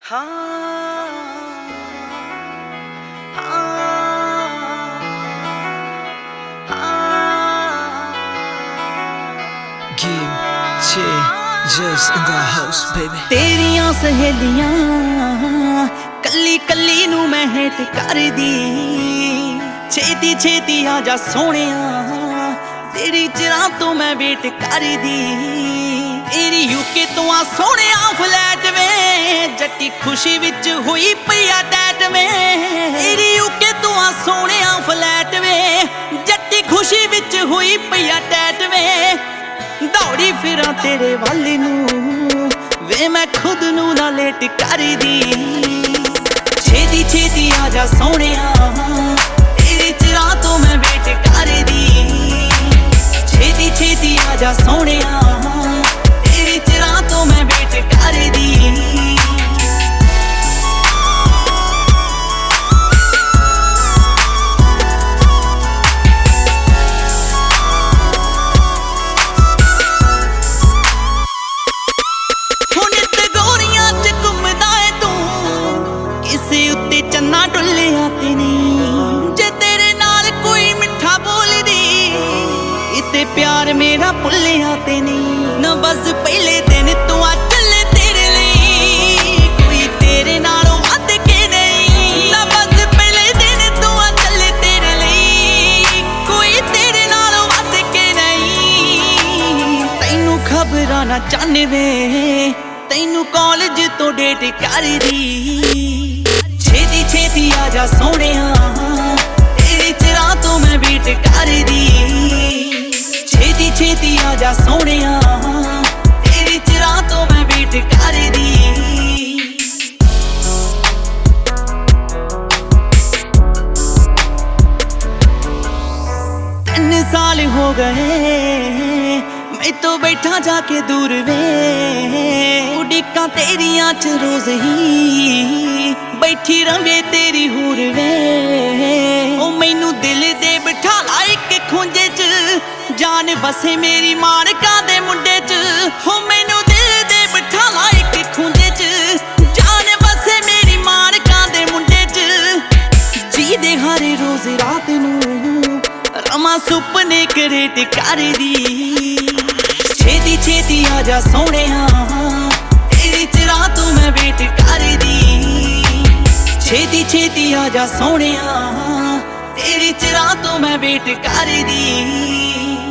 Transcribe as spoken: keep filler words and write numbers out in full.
हाँ, हाँ, हाँ। Game changers in the house, baby. तेरियां सहेलियां कल्ली कल्ली नू मैं हेट कर दी। छेती छेती आजा सोहणिया तेरी चिरां तो मैं वेट कर दी। तेरी यूके तो आ सोहणिया फ्लैट वे जट्टी खुशी विच हुई पई आ टैट में। तेरी यूके तो आ सोहणिया फ्लैट वे जट्टी खुशी विच हुई पई आ टैट में। दौड़ी फिरा तेरे वल नू वे मैं खुद नू ना लेट कर दी। छेती छेती आजा सोहणिया तेरी चिरां तो मैं वेट कर दी। छेती छेती आजा सोहणिया तेरी चिरां तो मैं वेट कर दी। चन्ना डुलिया ते नहीं जे तेरे नाल कोई मिठा बोलदी इते प्यार मेरा भुलिया ते नहीं। न बस पहले दिन तू आ चले तेरे लिए कोई तेरे नालों वध के नहीं। न बस पहले दिन तू आ चले तेरे लिए कोई तेरे नालों वध के नहीं। तैनू खबरां ना चाहने वे तैनू कॉलेज तो डेट कर दी। छेती छेती आजा सोहणिया तेरी चिरां तो मैं वेट कर दी। छेती छेती आजा सोहणिया तेरी चिरां तो मैं वेट कर दी। तीन साल हो गए मैं तो बैठा जाके दूर वे उड़ीकां तेरियां च रोज ही बैठी रवे तेरी हूर वे। ओ मैनू दिल दे बिठा ला इक खुंजे च जान वसे मेरी मानका दे मुंडे च। हो मैनू दिल दे बिठा ला इक खुंजे च जान वसे मेरी मानका दे मुंडे च। जी दे हर रोज रात नू रमा सुपने करेट कर दी। छेती छेती आजा सोहणिया तेरी चिरां तो मैं वेट कर दी। छेती छेती आजा सोहणिया तेरी चिरां तो मैं वेट कर दी।